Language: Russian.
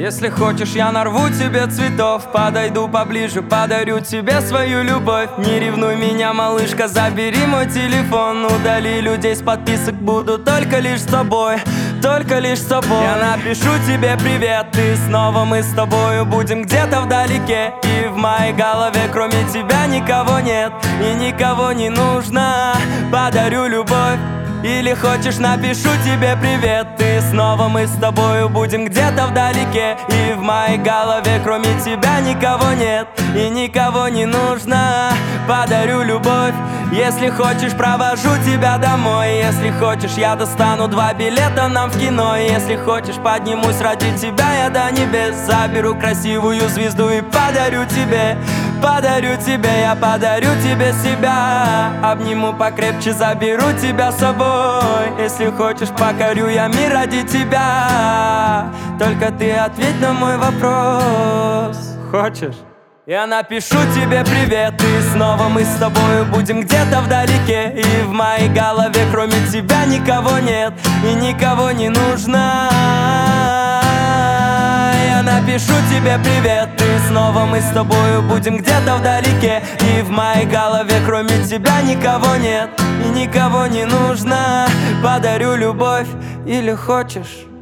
Если хочешь, я нарву тебе цветов, подойду поближе, подарю тебе свою любовь. Не ревнуй меня, малышка, забери мой телефон. Удали людей с подписок, буду только лишь с тобой, только лишь с тобой. Я напишу тебе привет, и снова мы с тобою будем где-то вдалеке. И в моей голове кроме тебя никого нет, и никого не нужно. Подарю любовь. Или хочешь, напишу тебе привет, и снова мы с тобою будем где-то вдалеке. И в моей голове кроме тебя никого нет, и никого не нужно. Подарю любовь. Если хочешь, провожу тебя домой. Если хочешь, я достану 2 билета нам в кино. Если хочешь, поднимусь ради тебя я до небес. Заберу красивую звезду и подарю тебе. Подарю тебе, я подарю тебе себя. Обниму покрепче, заберу тебя с собой. Если хочешь, покорю я мир ради тебя. Только ты ответь на мой вопрос. Хочешь? Я напишу тебе привет, и снова мы с тобою будем где-то вдалеке. И в моей голове кроме тебя никого нет, и никого не нужно. Я напишу тебе привет, и снова мы с тобою будем где-то вдалеке. И в моей голове кроме тебя никого нет, и никого не нужно. Подарю любовь. Или хочешь?